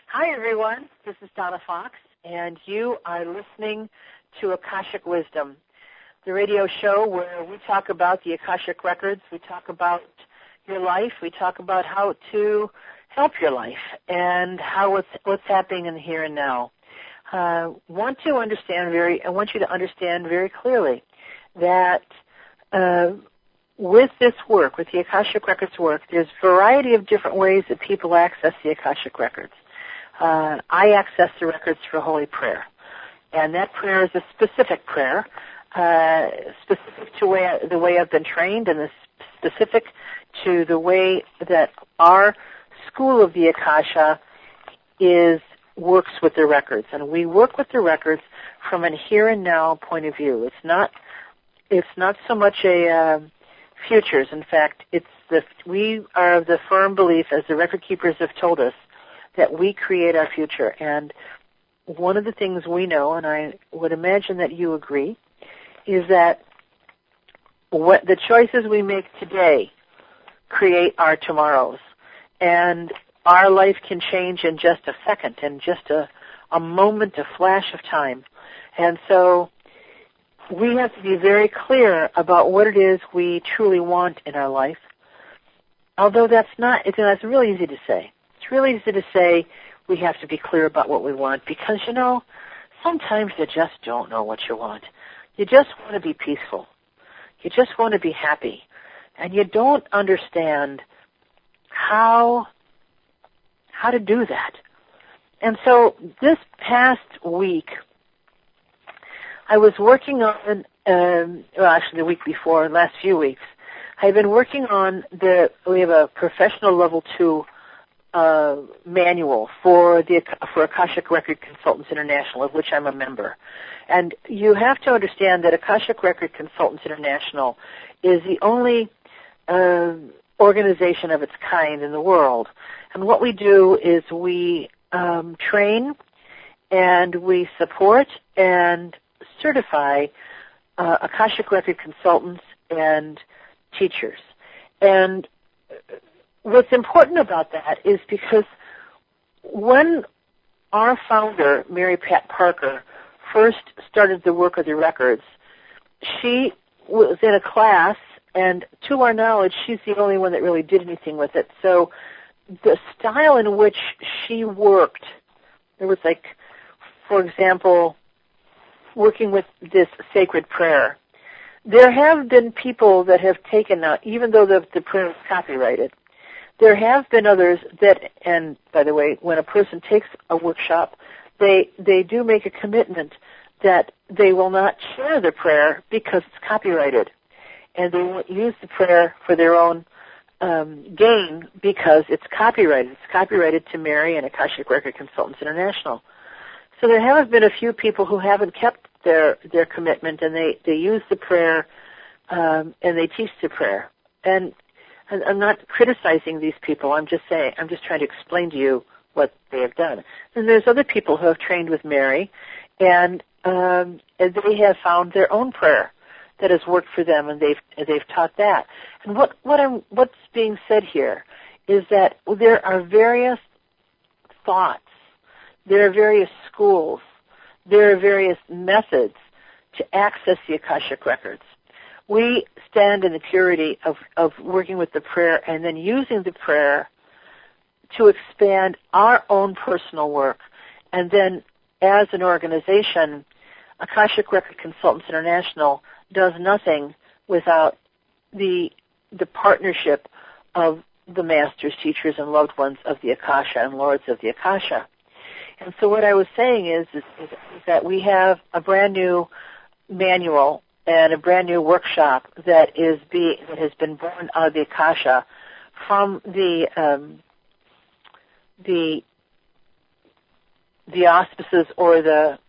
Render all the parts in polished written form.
Hi, everyone. This is Donna Fox, and you are listening to Akashic Wisdom, the radio show where we talk about the Akashic Records, we talk about your life, we talk about how to help your life, and how what's happening in the here and now. I want you to understand very clearly that with this work, with the Akashic Records work, there's a variety of different ways that people access the Akashic Records. I access the records through Holy Prayer, and that prayer is a specific prayer, specific to the way I've been trained, and specific to the way that our School of the Akasha works with the records, and we work with the records from a here and now point of view. It's not so much a futures. In fact, we are of the firm belief, as the record keepers have told us, that we create our future. And one of the things we know, and I would imagine that you agree, is that what the choices we make today create our tomorrows. And our life can change in just a second, in just a moment, a flash of time. And so we have to be very clear about what it is we truly want in our life. Although that's really easy to say. It's really easy to say we have to be clear about what we want because, sometimes you just don't know what you want. You just want to be peaceful. You just want to be happy. And you don't understand how to do that. And so this past week, I was working on, the week before, last few weeks, I've been working on we have a professional level 2 manual for Akashic Record Consultants International, of which I'm a member. And you have to understand that Akashic Record Consultants International is the only organization of its kind in the world. And what we do is we train and we support and certify Akashic Record consultants and teachers. And what's important about that is because when our founder, Mary Pat Parker, first started the work of the records, she was in a class, and to our knowledge, she's the only one that really did anything with it. So the style in which she worked, there was for example, working with this sacred prayer. There have been people that have taken out, even though the prayer is copyrighted, there have been others that, and by the way, when a person takes a workshop, they do make a commitment that they will not share the prayer because it's copyrighted. And they won't use the prayer for their own gain because it's copyrighted. It's copyrighted to Mary and Akashic Record Consultants International. So there have been a few people who haven't kept their commitment, and they use the prayer and they teach the prayer. And I'm not criticizing these people. I'm just trying to explain to you what they have done. And there's other people who have trained with Mary, and they have found their own prayer that has worked for them, and they've taught that. And what's being said here is that there are various thoughts, there are various schools, there are various methods to access the Akashic Records. We stand in the purity of working with the prayer and then using the prayer to expand our own personal work. And then as an organization, Akashic Record Consultants International does nothing without the partnership of the masters, teachers, and loved ones of the Akasha and lords of the Akasha. And so what I was saying is that we have a brand new manual and a brand new workshop that has been born out of the Akasha from the auspices or the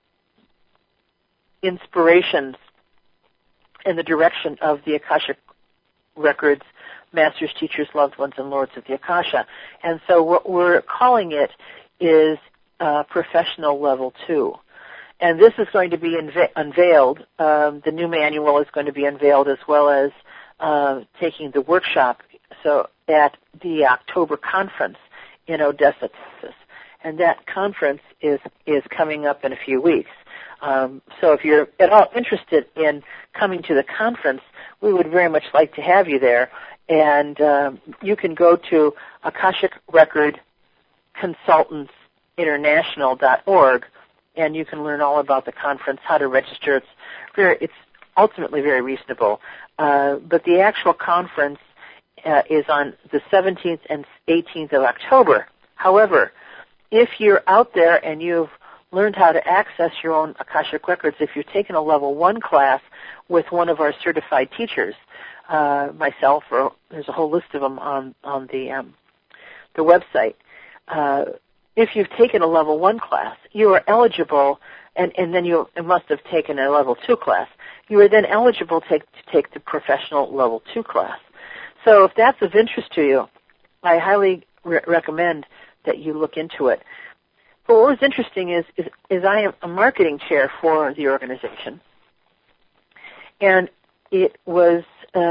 inspirations and the direction of the Akashic Records, masters, teachers, loved ones, and lords of the Akasha. And so what we're calling it is professional level 2. And this is going to be unveiled. The new manual is going to be unveiled as well as taking the workshop at the October conference in Odessa, Texas. and that conference is coming up in a few weeks. So if you're at all interested in coming to the conference, we would very much like to have you there. And you can go to Akashic Record Consultants International.org, and you can learn all about the conference, how to register. It's ultimately very reasonable. But the actual conference is on the 17th and 18th of October. However, if you're out there and you've learned how to access your own Akashic Records, if you've taken a level 1 class with one of our certified teachers, myself, or there's a whole list of them on the website. If you've taken a level 1 class, you are eligible, and then you must have taken a level 2 class. You are then eligible to take the professional level 2 class. So if that's of interest to you, I highly recommend that you look into it. But what was interesting is I am a marketing chair for the organization, and it was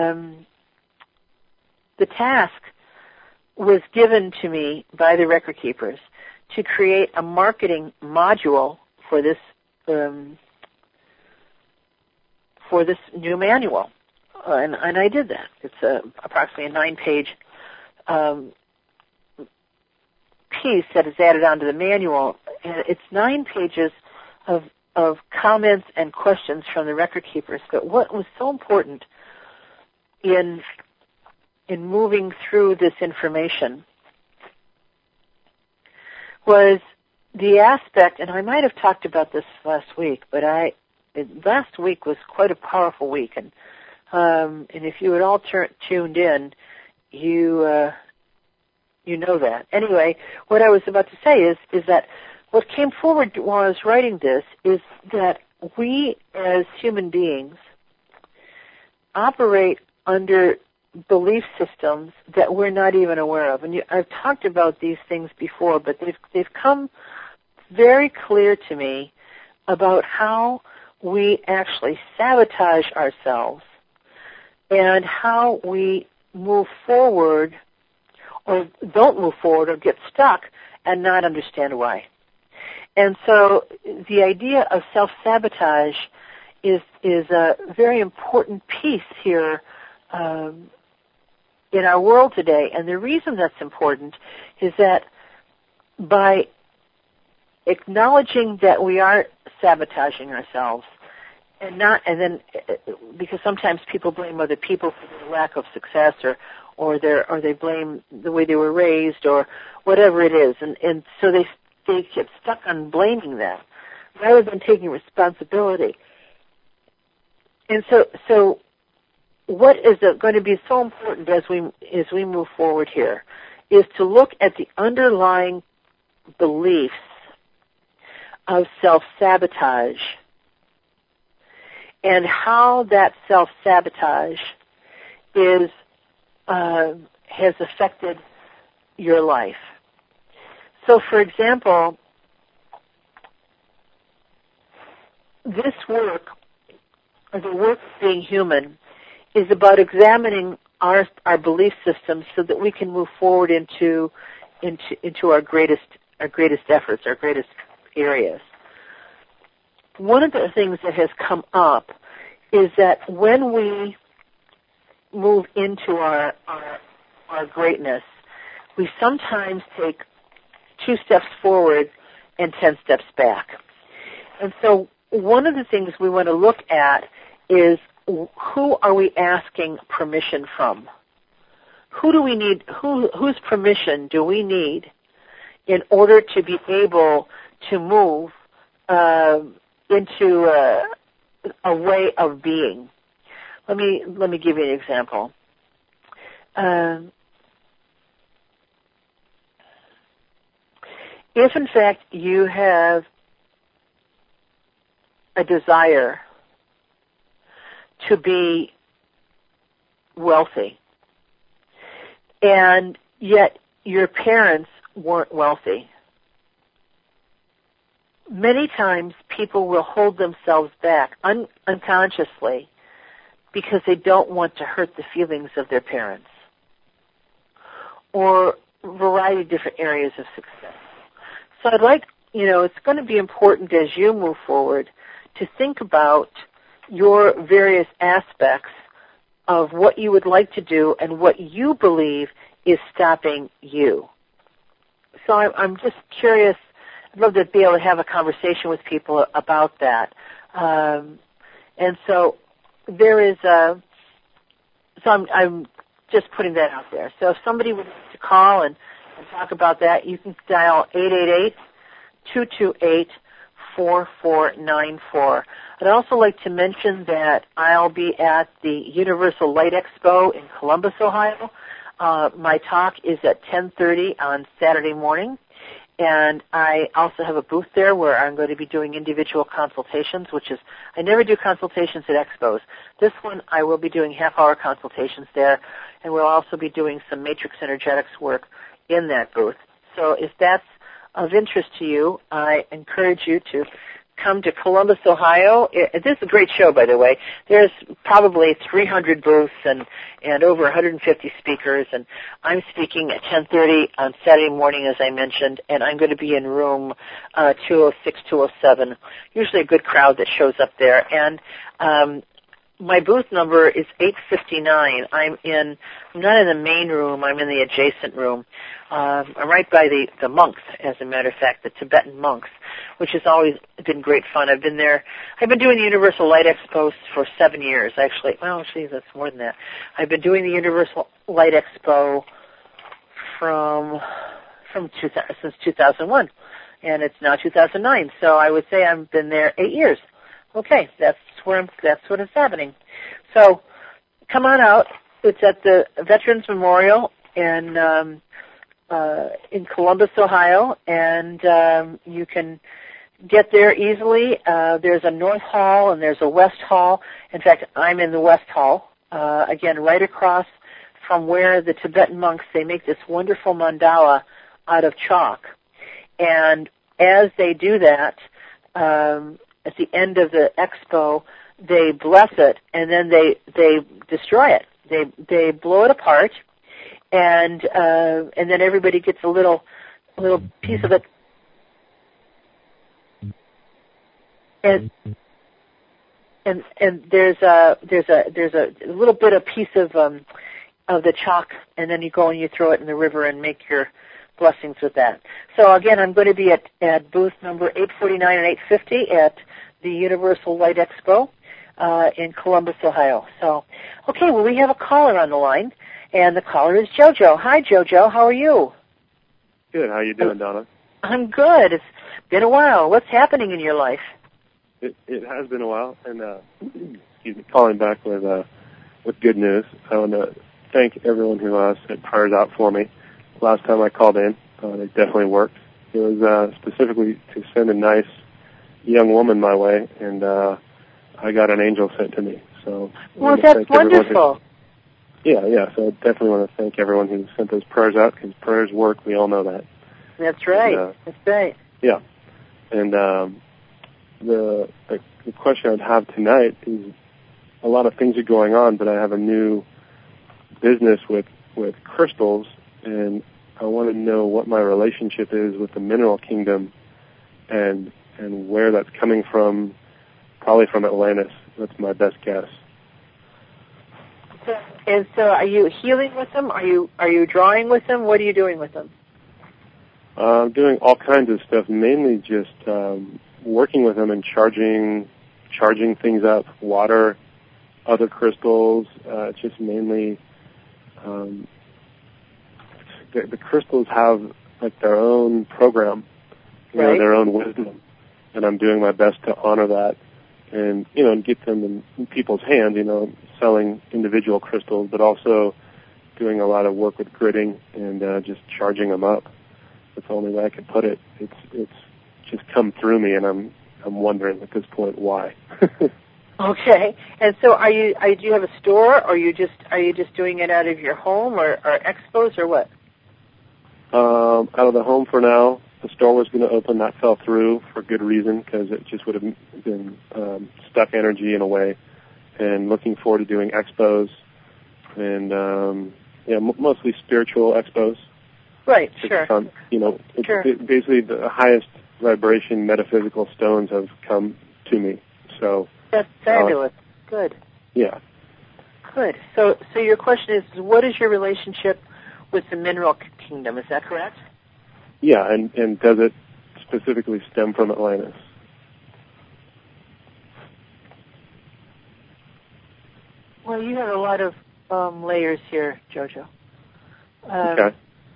the task was given to me by the record keepers to create a marketing module for this new manual, and I did that. It's approximately a 9-page piece that is added onto the manual. And it's 9 pages of comments and questions from the record keepers. But what was so important in moving through this information was the aspect, and I might have talked about this last week, but last week was quite a powerful week, and if you had all tuned in, you know that. Anyway, what I was about to say is that what came forward while I was writing this is that we as human beings operate under belief systems that we're not even aware of. And I've talked about these things before, but they've come very clear to me about how we actually sabotage ourselves and how we move forward or don't move forward or get stuck and not understand why. And so the idea of self-sabotage is a very important piece here in our world today. And the reason that's important is that by acknowledging that we are sabotaging ourselves, because sometimes people blame other people for their lack of success or they blame the way they were raised or whatever it is, and so they get stuck on blaming that rather than taking responsibility. And so what is going to be so important as we move forward here is to look at the underlying beliefs of self-sabotage and how that self-sabotage has affected your life. So, for example, this work, or the work of being human, is about examining our belief systems so that we can move forward into our greatest efforts, our greatest areas. One of the things that has come up is that when we move into our greatness, we sometimes take 2 steps forward and 10 steps back. And so one of the things we want to look at is, who are we asking permission from? Who do we need? Whose permission do we need in order to be able to move into a way of being? Let me give you an example. If in fact you have a desire to be wealthy, and yet your parents weren't wealthy, many times people will hold themselves back unconsciously because they don't want to hurt the feelings of their parents, or a variety of different areas of success. So I'd like, it's going to be important as you move forward to think about your various aspects of what you would like to do and what you believe is stopping you. So I'm just curious. I'd love to be able to have a conversation with people about that. And so there is so I'm just putting that out there. So if somebody would like to call and talk about that, you can dial 888-228-4494. I'd also like to mention that I'll be at the Universal Light Expo in Columbus, Ohio. My talk is at 10:30 on Saturday morning. And I also have a booth there where I'm going to be doing individual consultations, I never do consultations at expos. This one, I will be doing half-hour consultations there, and we'll also be doing some matrix energetics work in that booth. So if that's of interest to you, I encourage you to come to Columbus, Ohio. This is a great show, by the way. There's probably 300 booths and over 150 speakers, and I'm speaking at 10:30 on Saturday morning, as I mentioned, and I'm going to be in room 206, 207. Usually a good crowd that shows up there, and my booth number is 859. I'm not in the main room. I'm in the adjacent room. I'm right by the monks, as a matter of fact, the Tibetan monks, which has always been great fun. I've been there. I've been doing the Universal Light Expo for 7 years, actually. Well, geez, that's more than that. I've been doing the Universal Light Expo since 2001, and it's now 2009. So I would say I've been there 8 years. Okay, that's what is happening. So come on out. It's at the Veterans Memorial in Columbus, Ohio, and you can get there easily. There's a North Hall and there's a West Hall. In fact, I'm in the West Hall, again, right across from where the Tibetan monks, they make this wonderful mandala out of chalk. And as they do that, at the end of the expo, they bless it, and then they destroy it. They blow it apart, and then everybody gets a little piece of it. And there's a little bit of piece of the chalk, and then you go and you throw it in the river and make your blessings with that. So again, I'm going to be at booth number 849 and 850 at the Universal Light Expo in Columbus, Ohio. So, okay, well, we have a caller on the line, and the caller is JoJo. Hi, JoJo. How are you? Good. How you doing, Donna? I'm good. It's been a while. What's happening in your life? It has been a while, and excuse me, calling back with good news. I want to thank everyone who sent prayers out for me. Last time I called in, it definitely worked. It was specifically to send a nice young woman my way, and I got an angel sent to me. So, well, that's wonderful. Yeah. So I definitely want to thank everyone who sent those prayers out, because prayers work. We all know that. That's right. That's right. Yeah, and the question I'd have tonight is, a lot of things are going on, but I have a new business with crystals, and I want to know what my relationship is with the mineral kingdom, and where that's coming from. Probably from Atlantis. That's my best guess. So are you healing with them? Are you drawing with them? What are you doing with them? I'm doing all kinds of stuff, mainly just working with them and charging things up, water, other crystals. It's just mainly the crystals have like their own program, right, their own wisdom, and I'm doing my best to honor that, and and get them in people's hands. Selling individual crystals, but also doing a lot of work with gridding and just charging them up. That's the only way I can put it. It's just come through me, and I'm wondering at this point why. Okay. And so do you have a store, or are you just doing it out of your home or expos, or what? Out of the home for now. The store was going to open. That fell through for good reason, because it just would have been stuck energy in a way. And looking forward to doing expos, and mostly spiritual expos. Right, sure. Sure. Basically the highest vibration metaphysical stones have come to me. So that's fabulous. Good. Yeah. Good. So your question is, what is your relationship with the mineral kingdom? Is that correct? Yeah, and does it specifically stem from Atlantis? Well, you have a lot of layers here, Jojo. Okay.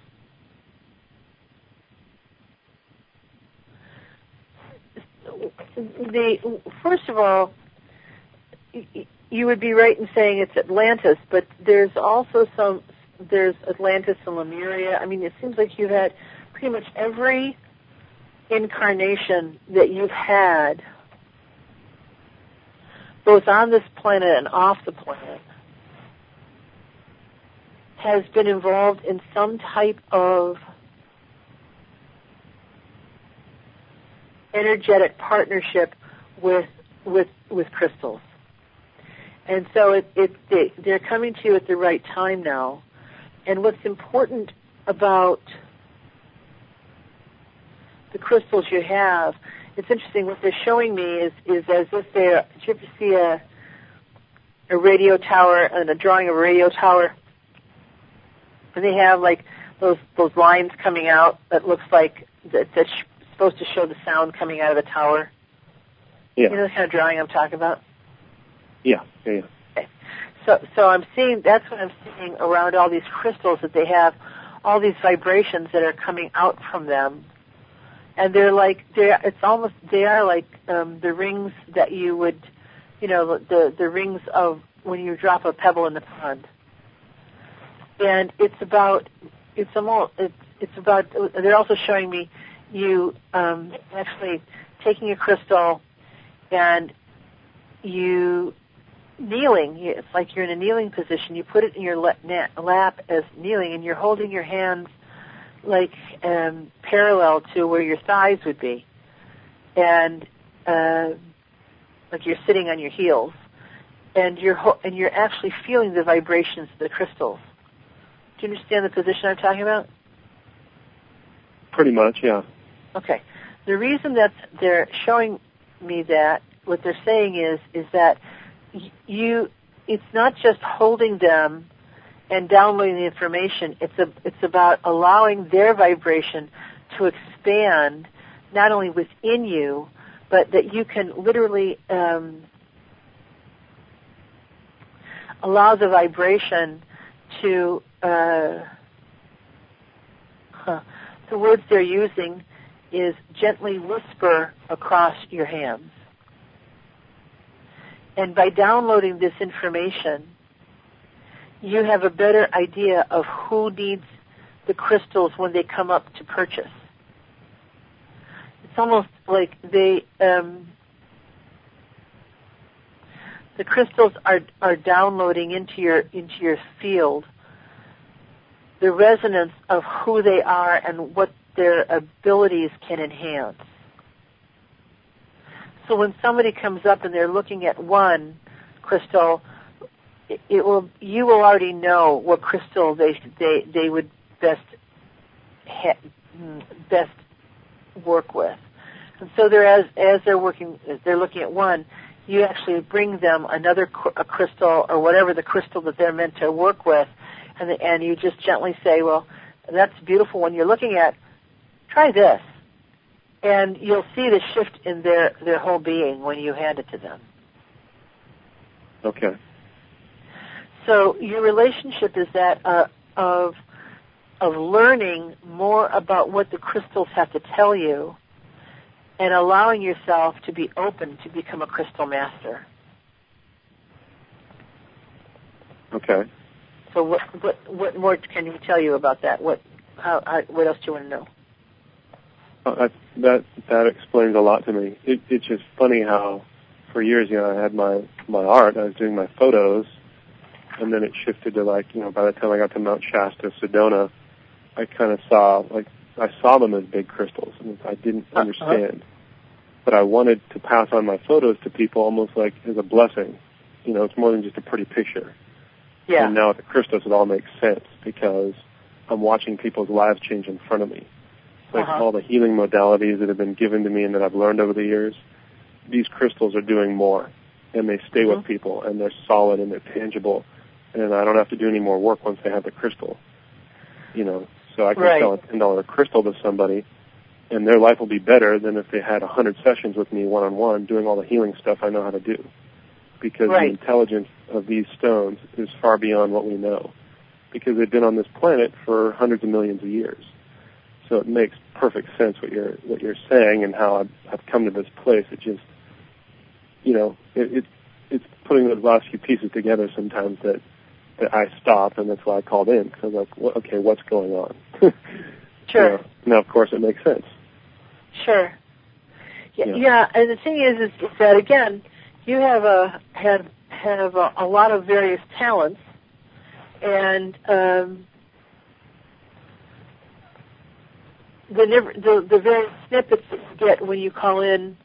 First of all, you would be right in saying it's Atlantis, but there's also there's Atlantis and Lemuria. I mean, it seems like you've had pretty much every incarnation that you've had, both on this planet and off the planet, has been involved in some type of energetic partnership with crystals. And so they're coming to you at the right time now. And what's important about the crystals you have, it's interesting, what they're showing me is as if they're, did you ever see a radio tower and a drawing of a radio tower? And they have like those lines coming out that looks like that's supposed to show the sound coming out of the tower. Yeah. You know the kind of drawing I'm talking about? Yeah. Okay. So I'm seeing, that's what I'm seeing around all these crystals, that they have all these vibrations that are coming out from them. And they are like the rings that you would, the rings of when you drop a pebble in the pond. And they're also showing me you actually taking a crystal and you kneeling. It's like you're in a kneeling position. You put it in your lap as kneeling, and you're holding your hands like parallel to where your thighs would be, and like you're sitting on your heels, and you're actually feeling the vibrations of the crystals. Do you understand the position I'm talking about? Pretty much, yeah. Okay. The reason that they're showing me that, what they're saying is that it's not just holding them and downloading the information. It's about allowing their vibration to expand, not only within you, but that you can literally allow the vibration to. The words they're using is gently whisper across your hands. And by downloading this information, you have a better idea of who needs the crystals when they come up to purchase. It's almost like the crystals are downloading into your field the resonance of who they are and what their abilities can enhance. So when somebody comes up and they're looking at one crystal, you will already know what crystal they would best work with. And so as they're looking at one, you actually bring them a crystal or whatever the crystal that they're meant to work with, and you just gently say, well, that's a beautiful one you're looking at. Try this. And you'll see the shift in their whole being when you hand it to them. Okay. So your relationship is that of learning more about what the crystals have to tell you and allowing yourself to be open to become a crystal master. Okay. So what more can he tell you about that? What else do you want to know? That explains a lot to me. It's just funny how for years, I had my art, I was doing my photos, and then it shifted to by the time I got to Mount Shasta, Sedona, I kind of I saw them as big crystals, and I didn't understand. But I wanted to pass on my photos to people almost like as a blessing. It's more than just a pretty picture. Yeah. And now with the crystals, it all makes sense because I'm watching people's lives change in front of me. Like all the healing modalities that have been given to me and that I've learned over the years, these crystals are doing more, and they stay with people, and they're solid and they're tangible, and I don't have to do any more work once they have the crystal. So I can sell a $10 crystal to somebody, and their life will be better than if they had 100 sessions with me one-on-one doing all the healing stuff I know how to do. Because the intelligence of these stones is far beyond what we know. Because they've been on this planet for hundreds of millions of years. So it makes perfect sense what you're saying and how I've come to this place. It just, it's putting those last few pieces together sometimes that I stop, and that's why I called in, because I'm like, okay, what's going on? Sure. Now, of course, it makes sense. Sure. Yeah, and the thing is that, again, you have a lot of various talents, and the various snippets that you get when you call in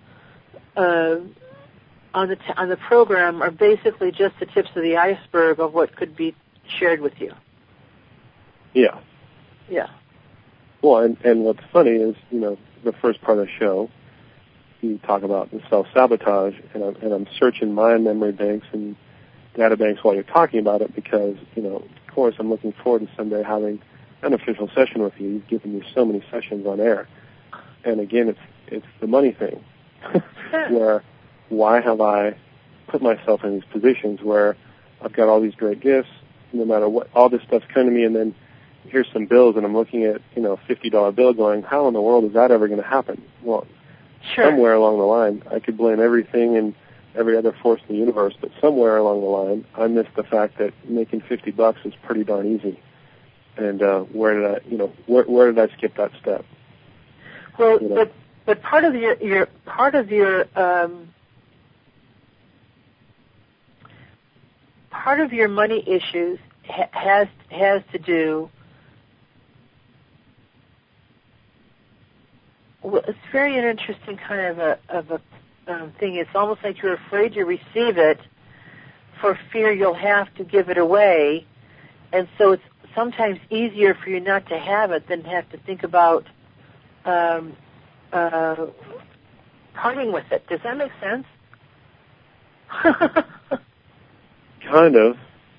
on the program are basically just the tips of the iceberg of what could be shared with you. Yeah. Yeah. Well, and what's funny is, the first part of the show, you talk about the self-sabotage, and I'm searching my memory banks and data banks while you're talking about it because, of course, I'm looking forward to someday having an official session with you. You've given me so many sessions on air. And again, it's the money thing, where why have I put myself in these positions where I've got all these great gifts, no matter what, all this stuff's coming to me, and then here's some bills, and I'm looking at, a $50 bill going, how in the world is that ever going to happen? Well, somewhere along the line, I could blame everything and every other force in the universe, but somewhere along the line, I missed the fact that making $50 is pretty darn easy. And where did I skip that step? Well, but part of your money issues has to do. Well, it's very interesting kind of a thing. It's almost like you're afraid to receive it for fear you'll have to give it away, and so it's sometimes easier for you not to have it than have to think about parting with it. Does that make sense? Kind of.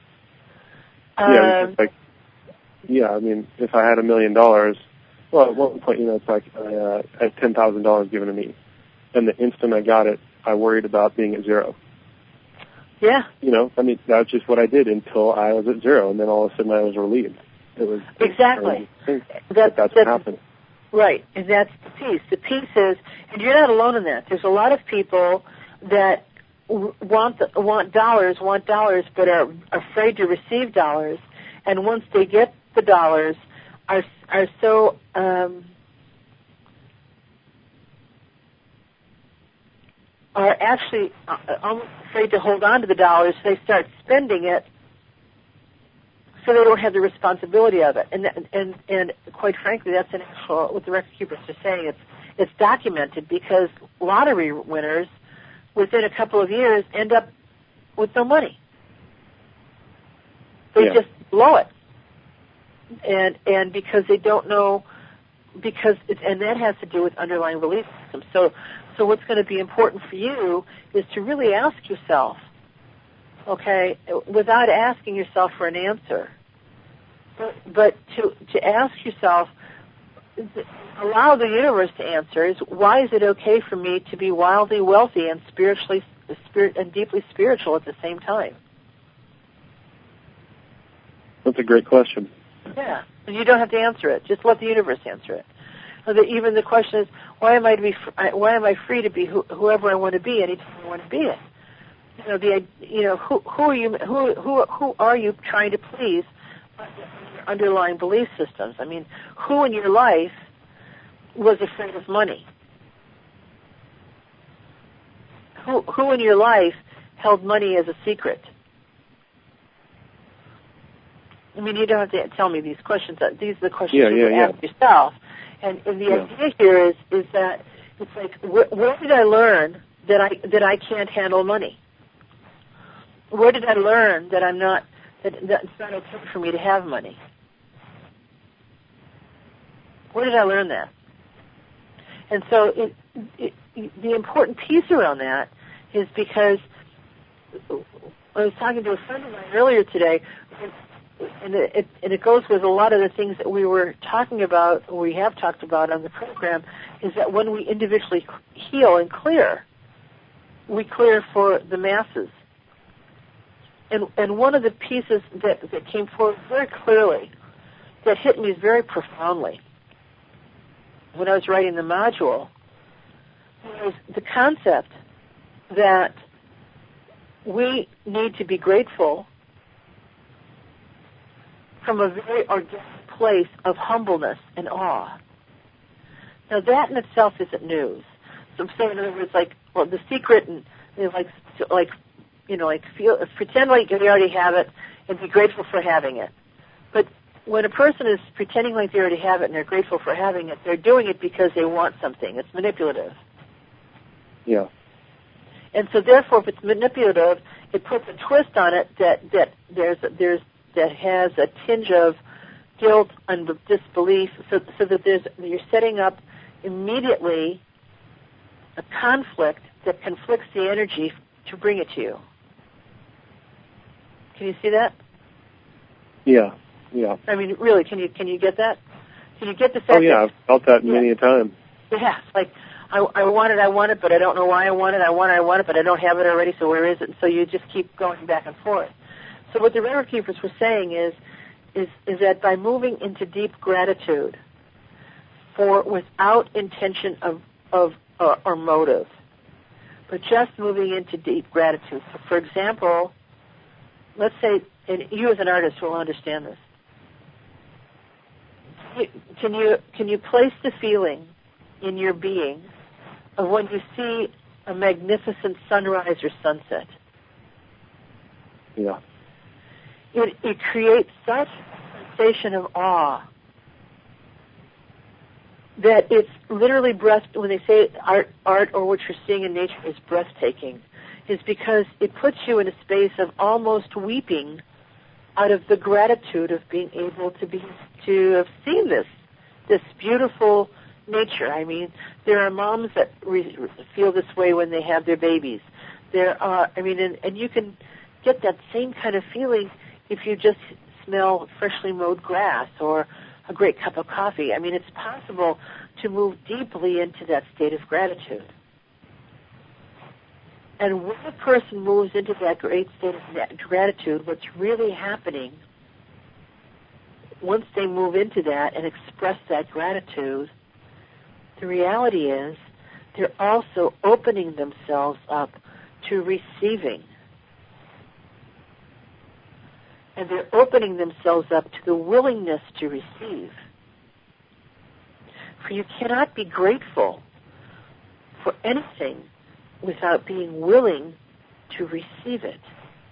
I mean, if I had $1 million, well, at one point, it's like I had $10,000 given to me, and the instant I got it, I worried about being at zero. Yeah. That's just what I did until I was at zero, and then all of a sudden I was relieved. It was exactly. That's what happened. Right, and that's the piece. The piece is, and you're not alone in that. There's a lot of people that want dollars, but are afraid to receive dollars, and once they get the dollars, are so are actually almost afraid to hold on to the dollars, so they start spending it, so they don't have the responsibility of it. And quite frankly, that's an actual, what the record keepers are saying. It's documented because lottery winners, within a couple of years, end up with no money. They just blow it, and because they don't know, and that has to do with underlying belief systems. So what's going to be important for you is to really ask yourself, okay, without asking yourself for an answer, but to ask yourself, allow the universe to answer, is why is it okay for me to be wildly wealthy and deeply spiritual at the same time? That's a great question. Yeah, and you don't have to answer it. Just let the universe answer it. Even the question is, why am I free to be whoever I want to be anytime I want to be it? Who are you trying to please? Underlying belief systems. I mean, who in your life was afraid of money? Who in your life held money as a secret? I mean, you don't have to tell me these questions. These are the questions you ask yourself. And the idea here is that it's like, where did I learn that I can't handle money? Where did I learn that it's not okay for me to have money? Where did I learn that? And so the important piece around that is because I was talking to a friend of mine earlier today, and it goes with a lot of the things that we were talking about, or we have talked about on the program, is that when we individually heal and clear, we clear for the masses. And one of the pieces that came forward very clearly, that hit me very profoundly when I was writing the module, was the concept that we need to be grateful from a very organic place of humbleness and awe. Now that in itself isn't news. So I'm saying, in other words, the secret and pretend like you already have it and be grateful for having it. But when a person is pretending like they already have it and they're grateful for having it, they're doing it because they want something. It's manipulative. Yeah. And so therefore, if it's manipulative, it puts a twist on it that has a tinge of guilt and disbelief, so that you're setting up immediately a conflict that conflicts the energy to bring it to you. Can you see that? Yeah. I mean, really, can you get that? Can you get the fact? Oh yeah, I've felt that many a time. Yeah, it's like I want it, but I don't know why I want it. I want it, but I don't have it already. So where is it? And so you just keep going back and forth. So what the River Keepers were saying is that by moving into deep gratitude, without intention or motive, but just moving into deep gratitude. So, for example, let's say, and you as an artist will understand this. Can you place the feeling in your being of when you see a magnificent sunrise or sunset? Yeah. It creates such a sensation of awe that it's literally when they say art or what you're seeing in nature is breathtaking, is because it puts you in a space of almost weeping out of the gratitude of being able to have seen this beautiful nature. I mean, there are moms that feel this way when they have their babies. And you can get that same kind of feeling if you just smell freshly mowed grass or a great cup of coffee. I mean, it's possible to move deeply into that state of gratitude. And when a person moves into that great state of gratitude, what's really happening, once they move into that and express that gratitude, the reality is they're also opening themselves up to receiving. And they're opening themselves up to the willingness to receive. For you cannot be grateful for anything without being willing to receive it.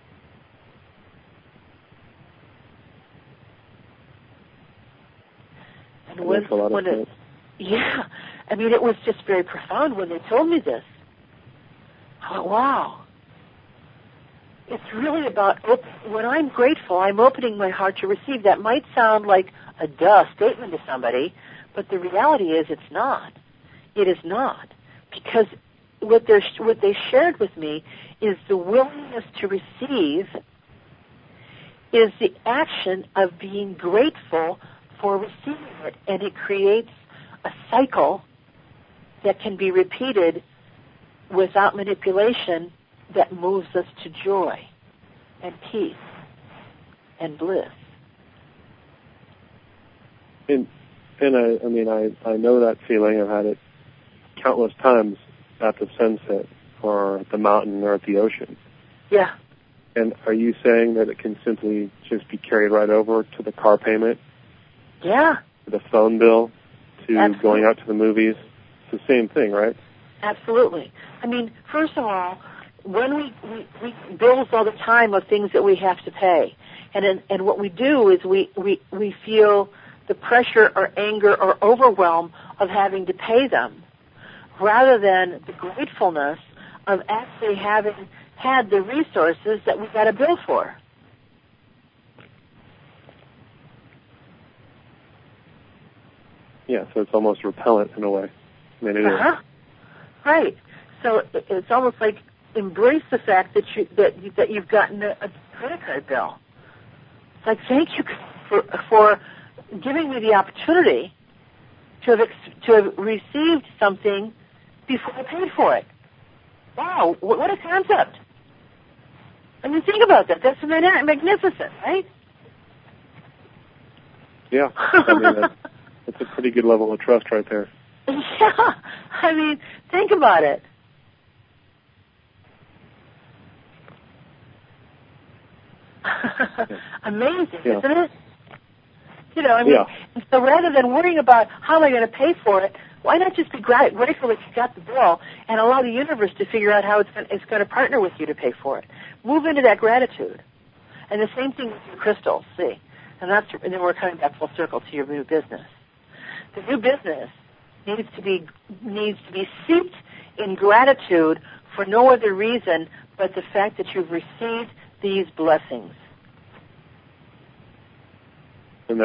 And yeah, I mean, it was just very profound when they told me this. I thought, wow. It's really about, when I'm grateful, I'm opening my heart to receive. That might sound like a duh statement to somebody, but the reality is it's not. It is not. Because what they shared with me is the willingness to receive is the action of being grateful for receiving it. And it creates a cycle that can be repeated without manipulation that moves us to joy and peace and bliss. And I know that feeling. I've had it countless times at the sunset or at the mountain or at the ocean. Yeah. And are you saying that it can simply just be carried right over to the car payment? Yeah. To the phone bill? To Absolutely. Going out to the movies? It's the same thing, right? Absolutely. I mean, first of all, when we bills all the time of things that we have to pay, and what we do is we feel the pressure or anger or overwhelm of having to pay them, rather than the gratefulness of actually having had the resources that we got a bill for. so it's almost repellent in a way. I mean, it is. Right. So it's almost like embrace the fact that you've gotten a credit card bill. It's like, thank you for giving me the opportunity to have received something before I paid for it. Wow, what a concept. I mean, think about that. That's magnificent, right? Yeah. I mean, that's a pretty good level of trust right there. Yeah. I mean, think about it. Amazing, isn't it? You know, I mean, so rather than worrying about how am I going to pay for it, why not just be grateful that you got the bill and allow the universe to figure out how it's going to partner with you to pay for it. Move into that gratitude. And the same thing with your crystals, see. And then we're coming back full circle to your new business. The new business needs to be steeped in gratitude for no other reason but the fact that you've received these blessings. And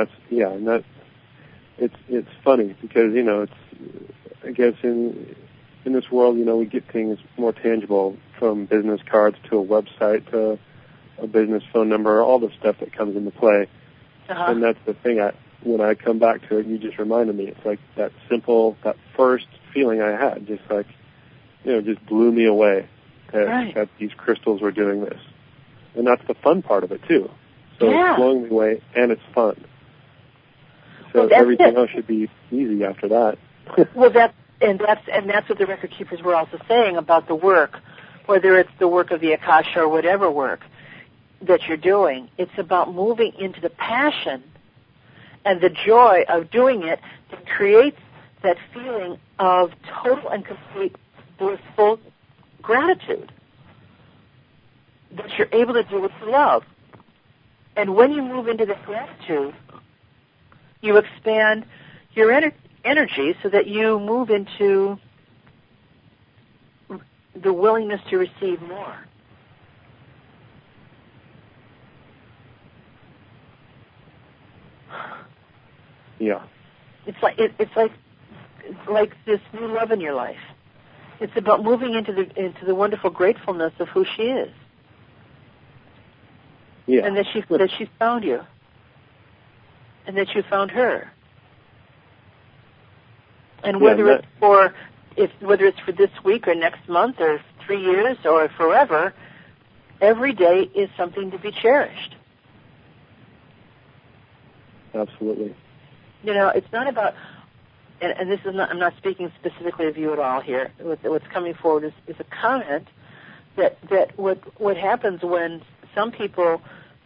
it's funny because, you know, I guess in this world, you know, we get things more tangible, from business cards to a website to a business phone number, all the stuff that comes into play. And that's the thing, when I come back to it, you just reminded me, it's like that first feeling I had, just like, you know, just blew me away that these crystals were doing this. And that's the fun part of it, too. So it's blowing me away, and it's fun. So everything else should be easy after that. Well, that's what the record keepers were also saying about the work, whether it's the work of the Akasha or whatever work that you're doing. It's about moving into the passion and the joy of doing it that creates that feeling of total and complete blissful gratitude that you're able to do with love. And when you move into that gratitude, you expand your energy so that you move into the willingness to receive more. Yeah. It's like this new love in your life. It's about moving into the wonderful gratefulness of who she is. Yeah. And that she found you. And that you found her. And whether it's for this week or next month or 3 years or forever, every day is something to be cherished. Absolutely. You know, it's not about, and this is not, I'm not speaking specifically of you at all here. What's coming forward is a comment that what happens when some people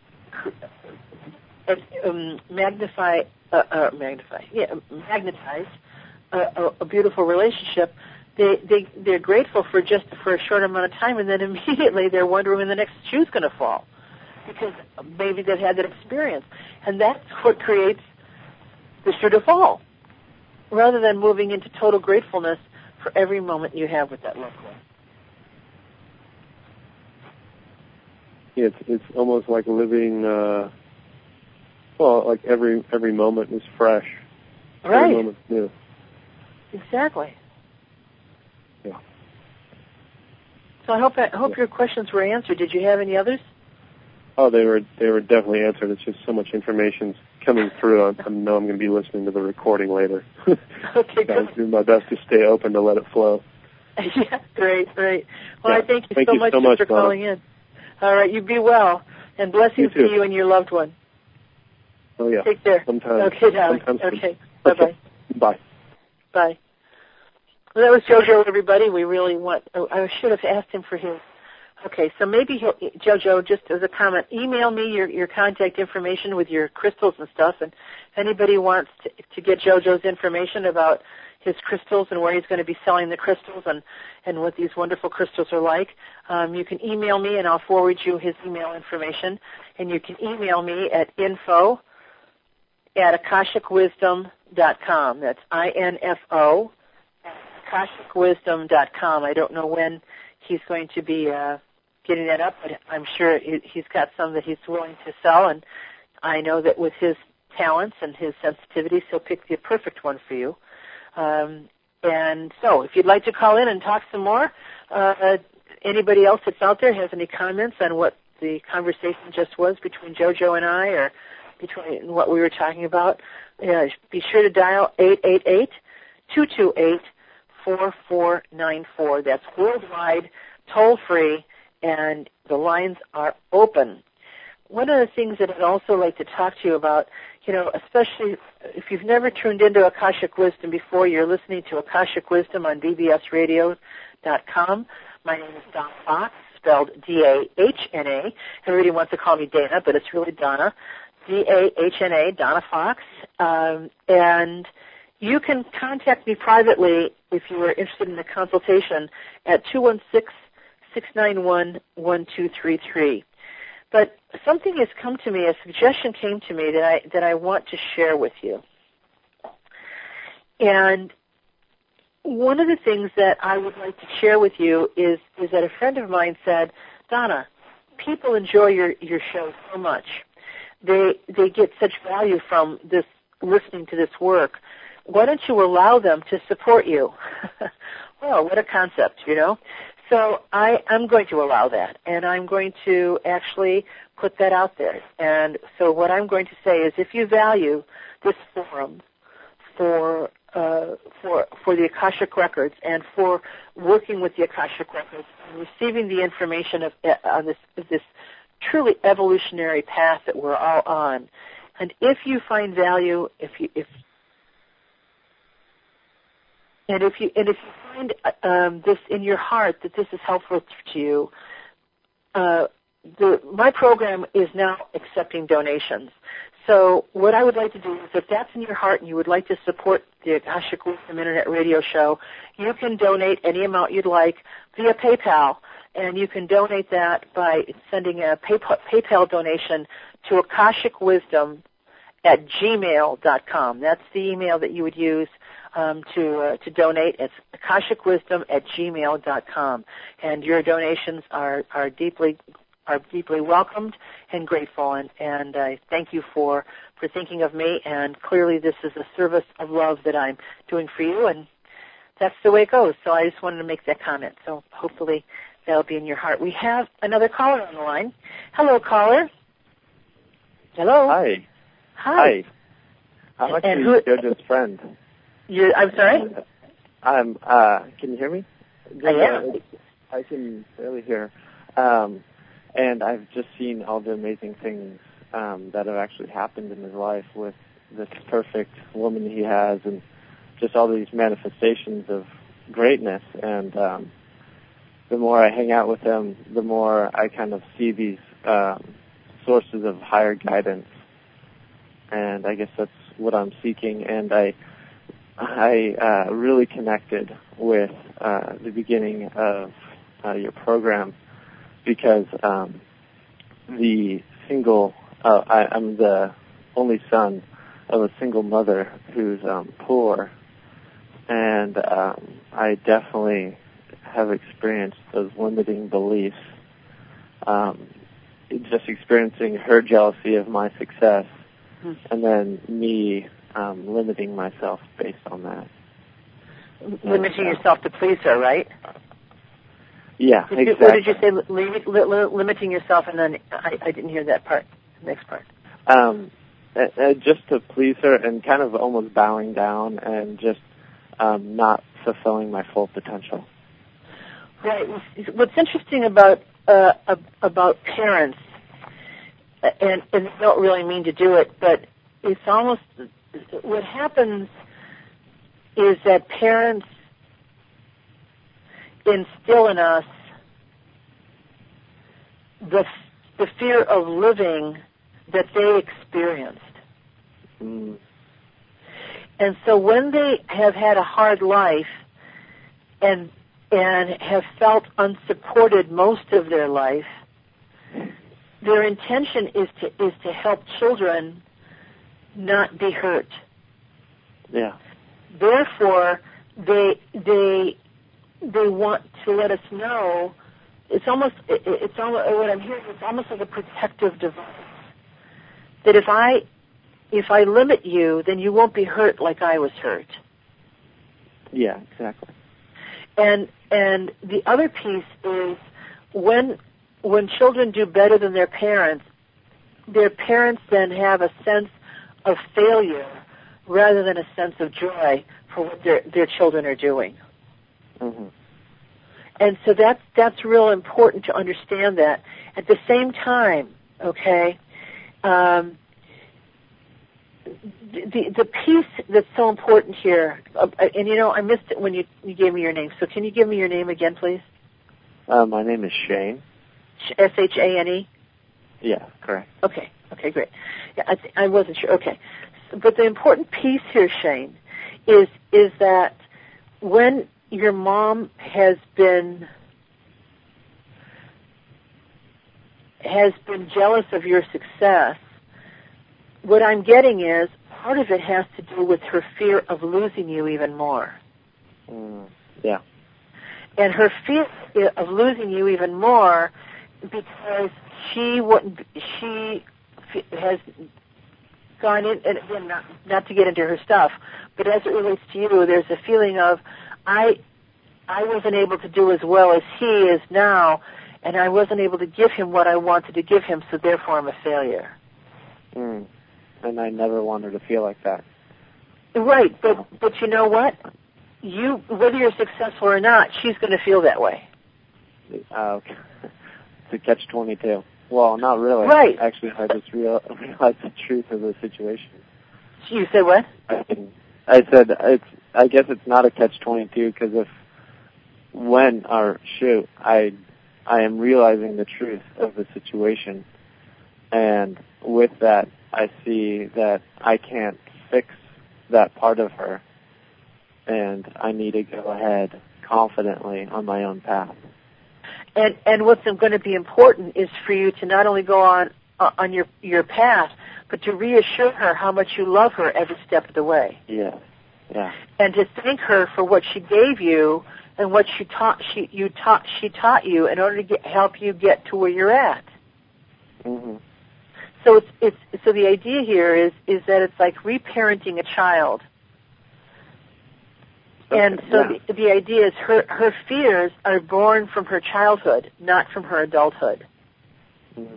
magnetize a beautiful relationship. They're grateful for a short amount of time, and then immediately they're wondering when the next shoe's going to fall, because maybe they've had that experience, and that's what creates the shoe to fall, rather than moving into total gratefulness for every moment you have with that loved one. It's almost like living. Like every moment is fresh. Right. Every moment's new. Exactly. Yeah. So I hope your questions were answered. Did you have any others? Oh, they were definitely answered. It's just so much information coming through. I know I'm going to be listening to the recording later. Okay, good. I'll do my best to stay open to let it flow. Yeah, great. Well, yeah. I thank you so much for calling in. All right, you be well, and blessings to you and your loved one. Oh, yeah. Take care. Sometimes. Okay, darling. Okay. Bye-bye. Bye. Bye. Well, that was JoJo, everybody. I should have asked him for his. Okay, so maybe JoJo, just as a comment, email me your contact information with your crystals and stuff, and if anybody wants to get JoJo's information about his crystals and where he's going to be selling the crystals and what these wonderful crystals are like, you can email me and I'll forward you his email information. And you can email me at info@akashicwisdom.com. That's INFO akashicwisdom.com. I don't know when he's going to be getting that up, but I'm sure he's got some that he's willing to sell, and I know that with his talents and his sensitivities, he'll pick the perfect one for you. And so if you'd like to call in and talk some more, anybody else that's out there has any comments on what the conversation just was between JoJo and I, or between what we were talking about, be sure to dial 888-228-4494. That's worldwide, toll-free, and the lines are open. One of the things that I'd also like to talk to you about, especially if you've never tuned into Akashic Wisdom before, you're listening to Akashic Wisdom on bbsradio.com. My name is Donna Fox, spelled D-A-H-N-A. Everybody wants to call me Dana, but it's really Donna. D-A-H-N-A, Donna Fox. And you can contact me privately if you are interested in a consultation at 216-691-1233. But something has come to me, a suggestion came to me that I want to share with you. And one of the things that I would like to share with you is that a friend of mine said, Donna, people enjoy your show so much. They get such value from this, listening to this work. Why don't you allow them to support you? Well, what a concept, So I'm going to allow that, and I'm going to actually put that out there. And so what I'm going to say is, if you value this forum for the Akashic Records and for working with the Akashic Records and receiving the information on this truly evolutionary path that we're all on, and if you find value, if you find this in your heart, that this is helpful to you, my program is now accepting donations. So what I would like to do is, if that's in your heart and you would like to support the Akashic Wisdom Internet Radio Show, you can donate any amount you'd like via PayPal, and you can donate that by sending a PayPal donation to akashicwisdom@gmail.com. That's the email that you would use to donate. It's akashicwisdom@gmail.com, and your donations are deeply welcomed and grateful, and I thank you for thinking of me, and clearly this is a service of love that I'm doing for you, and that's the way it goes. So I just wanted to make that comment. So hopefully that'll be in your heart. We have another caller on the line. Hello, caller. Hello. Hi. Hi. I'm actually JoJo's friend. I'm sorry? Can you hear me? Yeah. I can barely hear. And I've just seen all the amazing things that have actually happened in his life with this perfect woman he has, and just all these manifestations of greatness. And the more I hang out with him, the more I kind of see these sources of higher guidance. And I guess that's what I'm seeking. And I really connected with the beginning of your program, because I'm the only son of a single mother who's poor, and I definitely have experienced those limiting beliefs, just experiencing her jealousy of my success, and then me limiting myself based on that. Limiting yourself to please her, right? Yeah, exactly. What did you say? Limiting yourself, and then I didn't hear that part. The next part. Just to please her, and kind of almost bowing down, and just not fulfilling my full potential. Right. What's interesting about parents, and I don't really mean to do it, but it's almost what happens is that parents instill in us the fear of living that they experienced. And so when they have had a hard life and have felt unsupported most of their life, their intention is to help children not be hurt. Yeah. Therefore, they want to let us know. It's almost what I'm hearing. It's almost like a protective device. That if I if I limit you, then you won't be hurt like I was hurt. Yeah, exactly. And the other piece is when children do better than their parents then have a sense of failure rather than a sense of joy for what their children are doing. Mm-hmm. And so that's real important to understand that. At the same time, okay, the piece that's so important here, and I missed it when you gave me your name. So can you give me your name again, please? My name is Shane. S-H-A-N-E? Yeah, correct. Okay, great. Yeah, I wasn't sure. Okay. But the important piece here, Shane, is that when your mom has been jealous of your success, what I'm getting is part of it has to do with her fear of losing you even more. Yeah. And her fear of losing you even more because she has gone in, and again, not to get into her stuff, but as it relates to you, there's a feeling of, I wasn't able to do as well as he is now, and I wasn't able to give him what I wanted to give him, so therefore I'm a failure. And I never want her to feel like that. Right, but you know what? Whether you're successful or not, she's going to feel that way. Okay. It's a catch-22. Well, not really. Right. Actually, I just realized the truth of the situation. You said what? I said I guess it's not a catch-22 because I am realizing the truth of the situation, and with that, I see that I can't fix that part of her, and I need to go ahead confidently on my own path. And what's going to be important is for you to not only go on your path, but to reassure her how much you love her every step of the way. Yeah. And to thank her for what she gave you and what she taught you in order to help you get to where you're at. Mm-hmm. So so the idea here is that it's like reparenting a child. Okay, and so the idea is her fears are born from her childhood, not from her adulthood. Mm-hmm.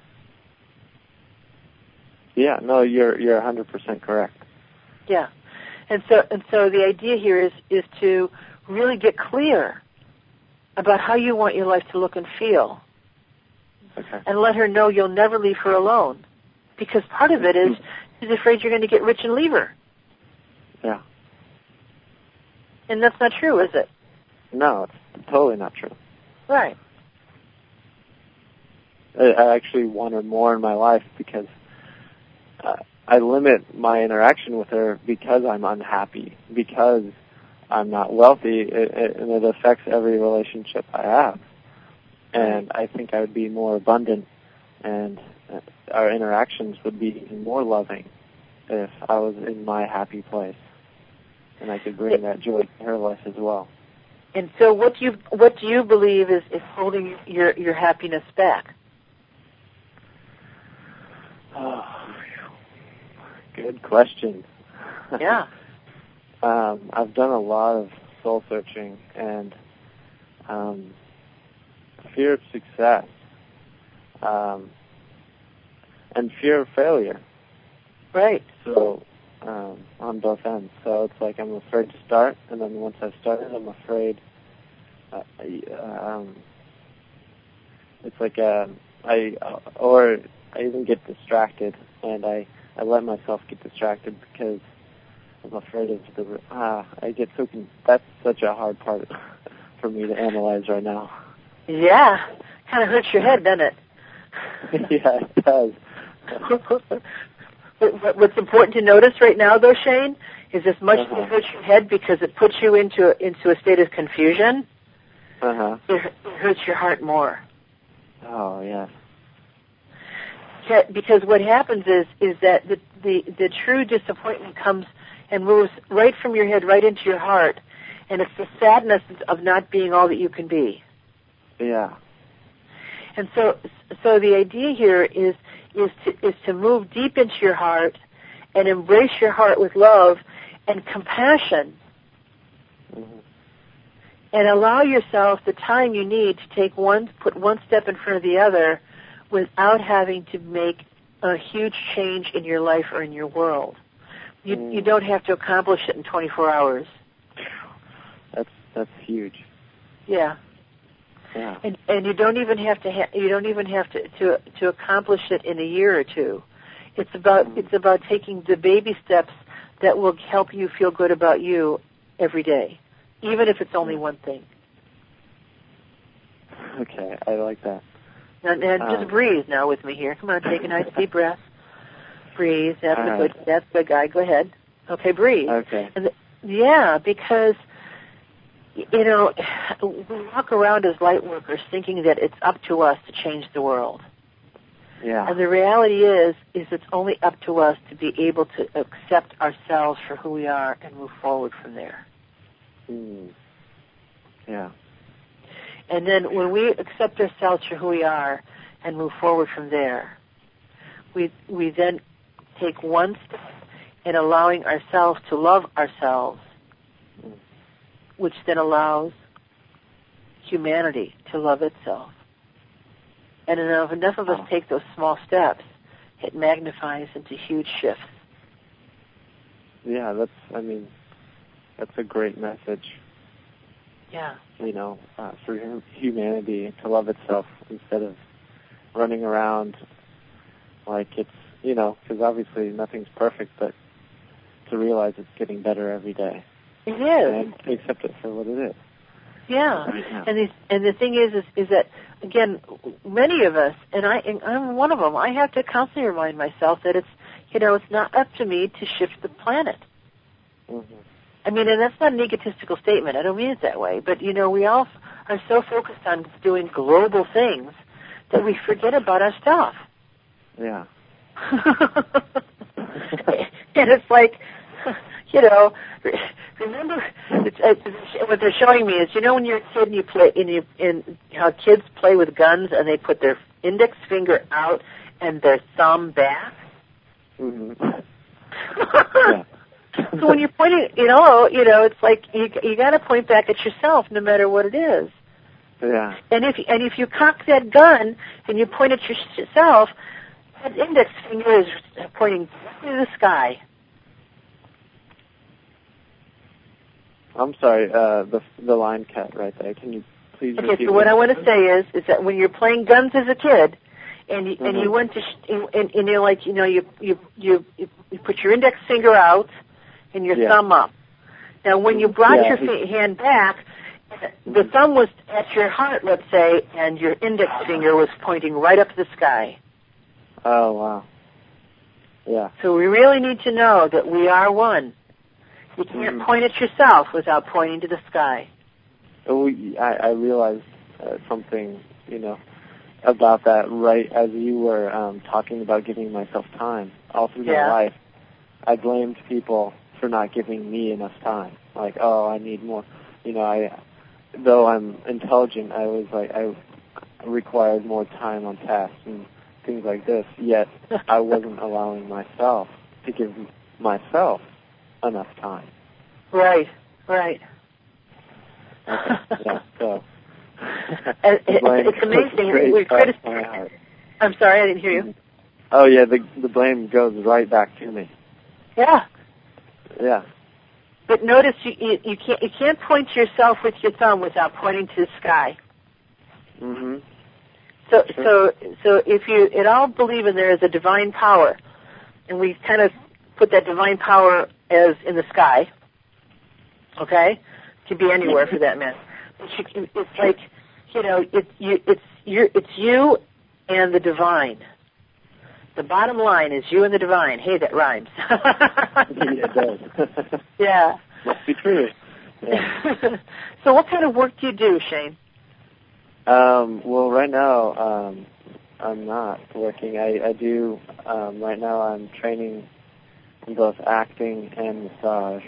Yeah, no, you're 100% correct. Yeah. And so the idea here is to really get clear about how you want your life to look and feel. Okay. And let her know you'll never leave her alone. Because part of it is she's afraid you're going to get rich and leave her. Yeah. And that's not true, is it? No, it's totally not true. Right. I actually want her more in my life because I limit my interaction with her because I'm unhappy, because I'm not wealthy, and it affects every relationship I have. And I think I would be more abundant, and our interactions would be even more loving if I was in my happy place, and I could bring that joy to her life as well. And so what do you believe is holding your happiness back? Oh, good question. Yeah. I've done a lot of soul searching, and fear of success, and fear of failure. Right. So on both ends. So it's like I'm afraid to start, and then once I've started, I'm afraid. It's like I even get distracted, and I let myself get distracted because I'm afraid of I get so. That's such a hard part for me to analyze right now. Yeah, kind of hurts your head, doesn't it? Yeah, it does. What's important to notice right now, though, Shane, is as much as it hurts your head because it puts you into a state of confusion, it hurts your heart more. Oh, yes. Because what happens is that the true disappointment comes and moves right from your head right into your heart, and it's the sadness of not being all that you can be. Yeah. And so the idea here is to move deep into your heart and embrace your heart with love and compassion. Mm-hmm. And allow yourself the time you need to put one step in front of the other without having to make a huge change in your life or in your world. You don't have to accomplish it in 24 hours. That's huge. Yeah. Yeah. And you don't even have to accomplish it in a year or two. It's about taking the baby steps that will help you feel good about you every day, even if it's only one thing. Okay, I like that. Now just breathe now with me here. Come on, take a nice deep breath. Breathe. That's good, guy. Go ahead. Okay, breathe. Okay. Because we walk around as light workers thinking that it's up to us to change the world. Yeah. And the reality is it's only up to us to be able to accept ourselves for who we are and move forward from there. Yeah. And then when we accept ourselves for who we are and move forward from there, we then take one step in allowing ourselves to love ourselves, which then allows humanity to love itself. And if enough of us take those small steps, it magnifies into huge shifts. Yeah, that's a great message. Yeah. For humanity to love itself instead of running around like it's, because obviously nothing's perfect, but to realize it's getting better every day. It is. And to accept it for what it is. Yeah. Right now. And the thing is that, again, many of us, and I'm one of them, I have to constantly remind myself that it's not up to me to shift the planet. Mm-hmm. And that's not an egotistical statement. I don't mean it that way. But, we all are so focused on doing global things that we forget about our stuff. Yeah. And it's like, remember, what they're showing me is, when you're a kid and you play, and how kids play with guns and they put their index finger out and their thumb back? Mm-hmm. Yeah. So when you're pointing, it's like you got to point back at yourself, no matter what it is. Yeah. And if you cock that gun and you point at yourself, that index finger is pointing directly to the sky. I'm sorry, the line cut right there. Can you please repeat? Okay, so what I want to say is that when you're playing guns as a kid, and you went to and you're like, you put your index finger out and your thumb up. Now, when you brought your hand back, the thumb was at your heart, let's say, and your index finger was pointing right up to the sky. Oh, wow. Yeah. So we really need to know that we are one. You can't point at yourself without pointing to the sky. I realized something, about that right as you were talking about giving myself time. All through my life, I blamed people for not giving me enough time. Like, I need more. Though I'm intelligent, I was like, I required more time on tasks and things like this, yet I wasn't allowing myself to give myself enough time. Right. Okay. Yeah, so it's amazing. We criticize. I'm sorry, I didn't hear you. Oh yeah, the blame goes right back to me. Yeah. Yeah. But notice you can't point to yourself with your thumb without pointing to the sky. Mhm. So if you at all believe in there is a divine power, and we kind of put that divine power as in the sky, okay, it could be anywhere for that matter. It's like it's you and the divine. The bottom line is you and the divine. Hey, that rhymes. It does. Yeah. Must be true. Yeah. So what kind of work do you do, Shane? Well, right now, I'm not working. I do, right now I'm training in both acting and massage.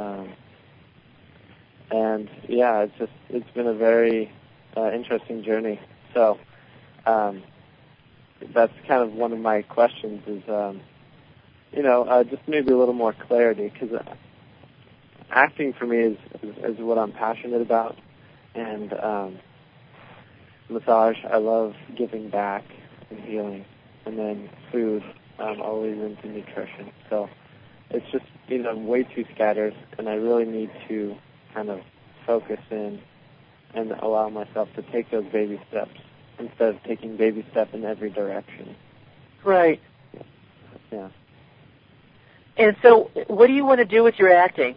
And yeah, it's been a very, interesting journey. So, that's kind of one of my questions is, just maybe a little more clarity, because acting for me is what I'm passionate about, and massage, I love giving back and healing, and then food, I'm always into nutrition. So it's just, way too scattered, and I really need to kind of focus in and allow myself to take those baby steps instead of taking baby steps in every direction. Right. Yeah. And so what do you want to do with your acting?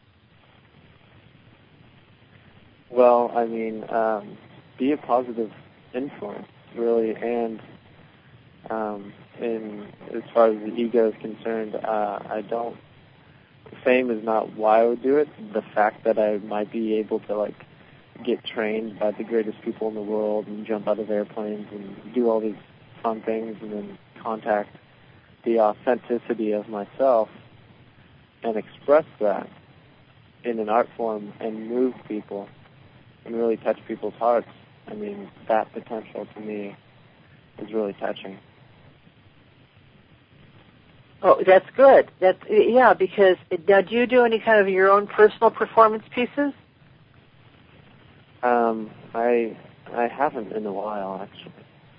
Well, I mean, be a positive influence, really, and as far as the ego is concerned, fame is not why I would do it. The fact that I might be able to, get trained by the greatest people in the world and jump out of airplanes and do all these fun things and then contact the authenticity of myself and express that in an art form and move people and really touch people's hearts. I mean, that potential to me is really touching. Oh, that's good. Because now, do you do any kind of your own personal performance pieces? I haven't in a while, actually.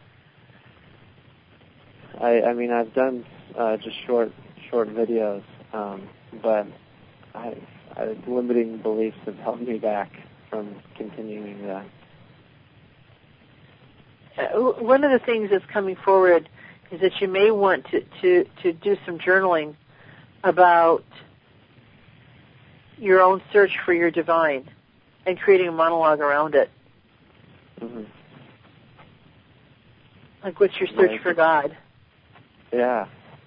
I mean, I've done just short videos, but limiting beliefs have held me back from continuing that. One of the things that's coming forward is that you may want to do some journaling about your own search for your divine and creating a monologue around it. Mm-hmm. Like, what's your search for God? Yeah.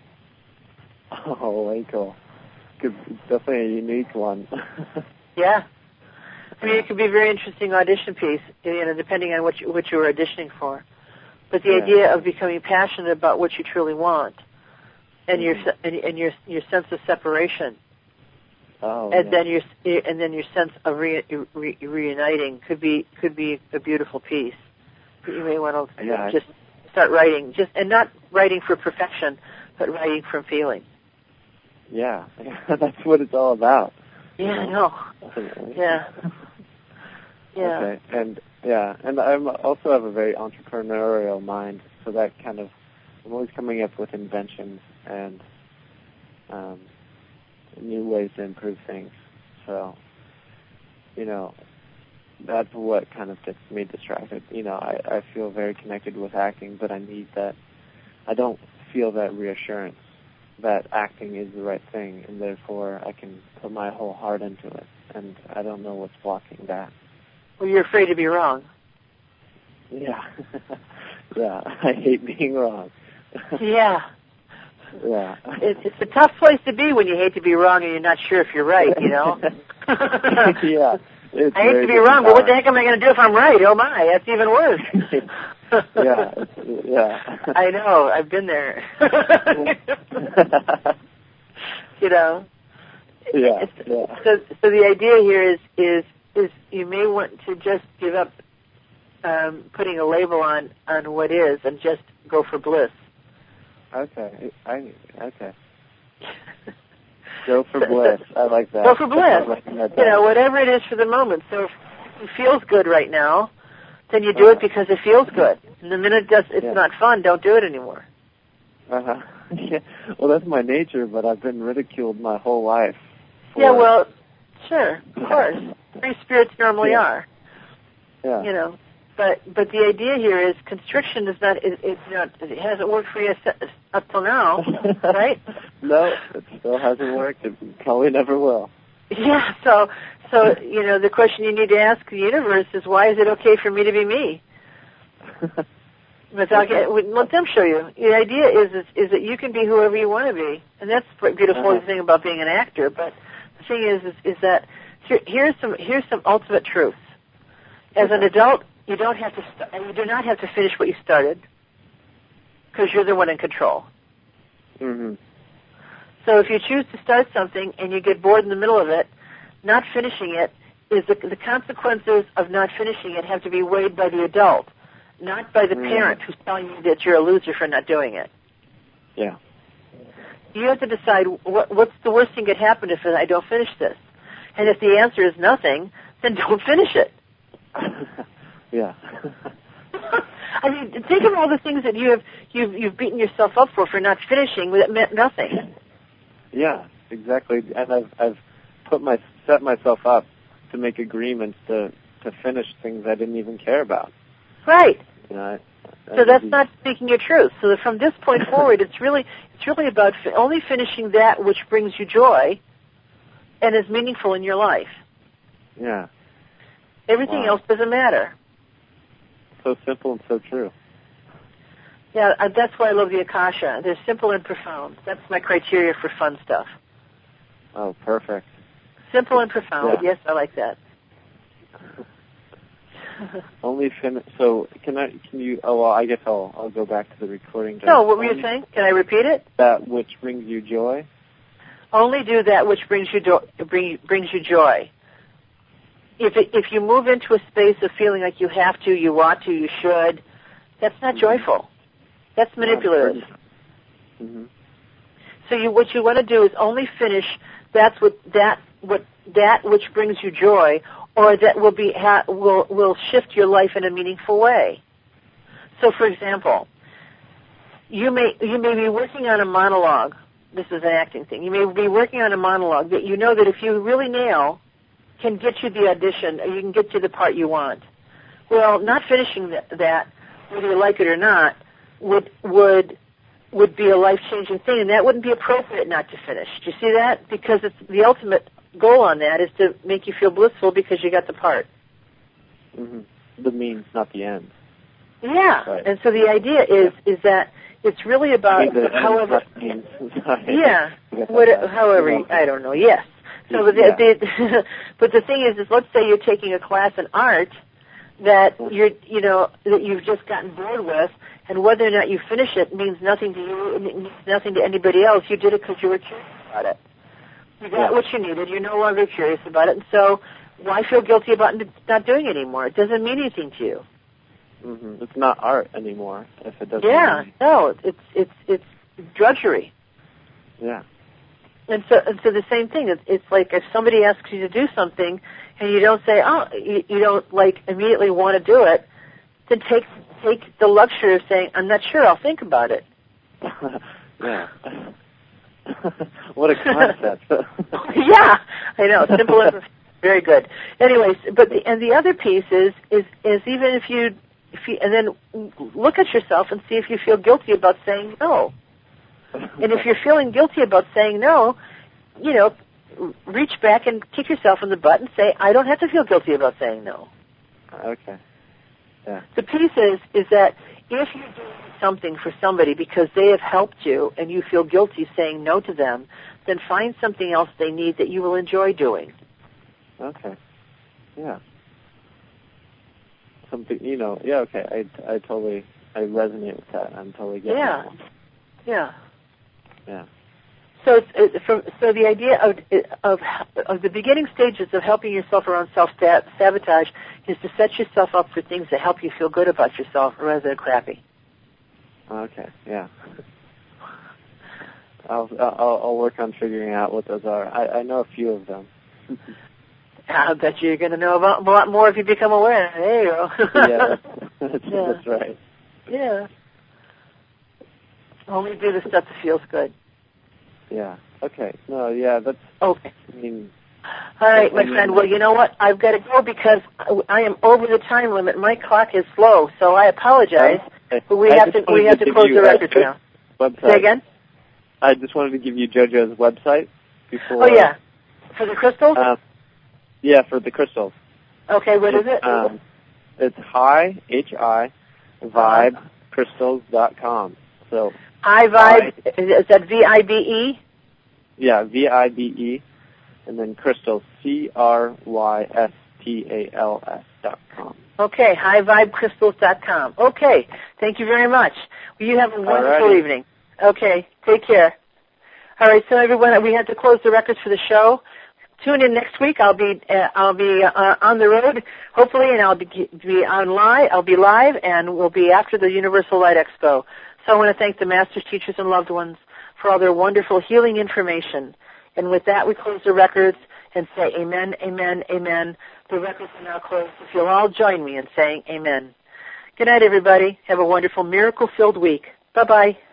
Oh, way cool. Definitely a unique one. Yeah. I mean, it could be a very interesting audition piece, depending on what you were auditioning for. But the idea of becoming passionate about what you truly want, and your sense of separation, then your sense of reuniting could be a beautiful piece. You may want to just start writing, and not writing for perfection, but writing from feeling. Yeah, that's what it's all about. Yeah, I know. Yeah. Yeah. Okay, and I also have a very entrepreneurial mind, so that kind of, I'm always coming up with inventions and new ways to improve things. So, that's what kind of gets me distracted. I feel very connected with acting, but I need that. I don't feel that reassurance that acting is the right thing, and therefore I can put my whole heart into it, and I don't know what's blocking that. Well, you're afraid to be wrong. Yeah. Yeah, I hate being wrong. Yeah. Yeah. It's a tough place to be when you hate to be wrong and you're not sure if you're right, Yeah. I hate to be wrong, but what the heck am I going to do if I'm right? Oh, my, that's even worse. Yeah. I know. I've been there. Yeah. So the idea here is you may want to just give up putting a label on what is and just go for bliss. Okay. Okay. Go for bliss. I like that. Go for bliss. Whatever it is for the moment. So if it feels good right now, then you do it because it feels good. And the minute it's not fun, don't do it anymore. Uh-huh. Yeah. Well, that's my nature, but I've been ridiculed my whole life. Yeah, well, sure, of course. Free spirits normally are. Yeah. But the idea here is constriction is not. It hasn't worked for you up till now, right? No, it still hasn't worked. It probably never will. Yeah. So the question you need to ask the universe is, why is it okay for me to be me? Let them show you. The idea is that you can be whoever you want to be, and that's the beautiful thing about being an actor. But the thing is that here's some ultimate truths. As an adult, you do not have to finish what you started, because you're the one in control. Mm-hmm. So if you choose to start something and you get bored in the middle of it, not finishing it is the consequences of not finishing it have to be weighed by the adult, not by the parent who's telling you that you're a loser for not doing it. Yeah. You have to decide what's the worst thing that could happen if I don't finish this. And if the answer is nothing, then don't finish it. Yeah. I mean, think of all the things that you've beaten yourself up for not finishing that meant nothing. Yeah, exactly. And I've set myself up to make agreements to finish things I didn't even care about. Right. You know, so that's not speaking your truth. So that from this point forward, it's really about only finishing that which brings you joy and is meaningful in your life. Yeah. Everything else doesn't matter. So simple and so true. Yeah, that's why I love the Akasha. They're simple and profound. That's my criteria for fun stuff. Oh, perfect. Simple and profound. Yeah. Yes, I like that. Only finish. So can you? Oh, well, I guess I'll go back to the recording. No, what were you saying? Can I repeat it? That which brings you joy. Only do that which brings you joy. If you move into a space of feeling like you have to, you want to, you should, that's not joyful. That's manipulative. Mm-hmm. So what you want to do is only finish that which brings you joy, or that will shift your life in a meaningful way. So, for example, you may be working on a monologue. This is an acting thing. You may be working on a monologue that you know that if you really nail, can get you the audition, or you can get to the part you want. Well, not finishing that, whether you like it or not, would be a life-changing thing, and that wouldn't be appropriate not to finish. Do you see that? Because it's the ultimate goal on that is to make you feel blissful because you got the part. Mm-hmm. The means, not the end. Yeah, right. And so the idea is that it's really about however. Yeah, however, I don't know. Yes. So, but the thing is, let's say you're taking a class in art that that you've just gotten bored with, and whether or not you finish it means nothing to you. It means nothing to anybody else. You did it because you were curious about it. You got what you needed. You're no longer curious about it, and so why feel guilty about not doing it anymore? It doesn't mean anything to you. Mm-hmm. It's not art anymore if it doesn't. Yeah, no, it's drudgery. Yeah. And so the same thing. It's like if somebody asks you to do something and you don't say, you don't like immediately want to do it, then take the luxury of saying, I'm not sure, I'll think about it. Yeah. What a concept. Yeah, I know. Simple and very good. Anyways, but the other piece is even if you and then look at yourself and see if you feel guilty about saying no. And if you're feeling guilty about saying no, reach back and kick yourself in the butt and say, I don't have to feel guilty about saying no. Okay. Yeah. The piece is that if you're doing something for somebody because they have helped you and you feel guilty saying no to them, then find something else they need that you will enjoy doing. Okay. Yeah. Something, yeah, okay. I totally resonate with that. I'm totally getting that one. Yeah. Yeah. So so the idea of the beginning stages of helping yourself around self-sabotage is to set yourself up for things that help you feel good about yourself rather than crappy. Okay. Yeah. I'll work on figuring out what those are. I know a few of them. I bet you're going to know about a lot more if you become aware. There you go. Yeah, that's right. Yeah. Only do the stuff that feels good. Yeah. Okay. No, yeah, that's... Okay. I mean... All right, my friend. Well, you know what? I've got to go because I am over the time limit. My clock is slow, so I apologize. But we have to close the record now. Website. Say again? I just wanted to give you JoJo's website before... Oh, yeah. For the crystals? Yeah, for the crystals. Okay, what is it? It's vibecrystals.com. So iVibe, is that VIBE? Yeah, VIBE, and then crystals, CRYSTALS.com. Okay, highvibecrystals.com. Okay, thank you very much. Well, you have a wonderful evening. Okay, take care. All right, so everyone, we have to close the records for the show. Tune in next week. I'll be on the road, hopefully, and I'll be on live. I'll be live, and we'll be after the Universal Light Expo. So I want to thank the masters, teachers, and loved ones for all their wonderful healing information. And with that, we close the records and say amen, amen, amen. The records are now closed. If you'll all join me in saying amen. Good night, everybody. Have a wonderful, miracle-filled week. Bye-bye.